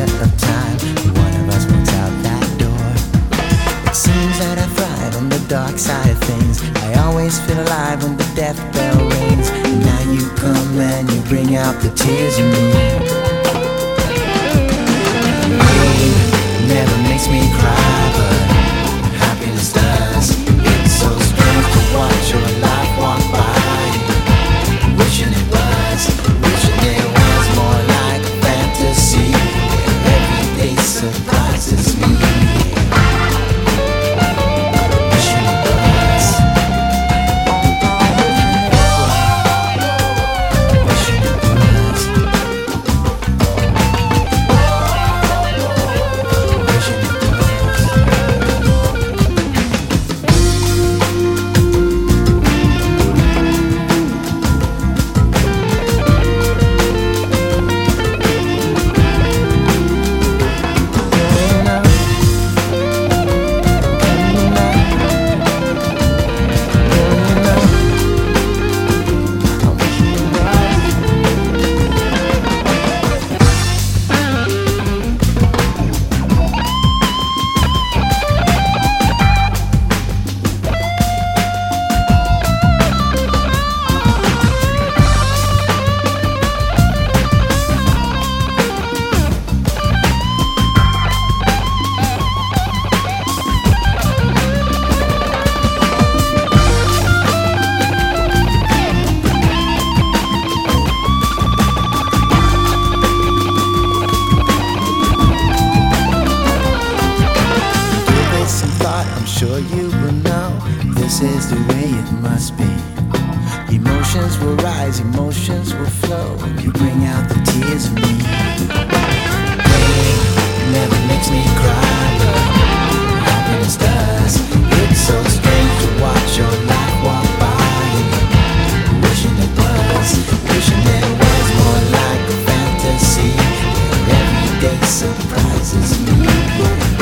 moment of time, one of us walks out that door. It seems that I thrive on the dark side of things. I always feel alive when the death bell rings. And now you come and you bring out the tears in me. Pain never makes me cry, but happiness does. It's so strange to watch your life walk by, wishing it was, wishing it was more like a fantasy where every day surprises me. Wishing it was, wishing it was, wishing it was. I'm sure you will know this is the way it must be. Emotions will rise, emotions will flow. You bring out the tears in me. Pain never makes me cry, but happiness does. It's so strange to watch your life walk by, wishing it was more like a fantasy where every day surprises me.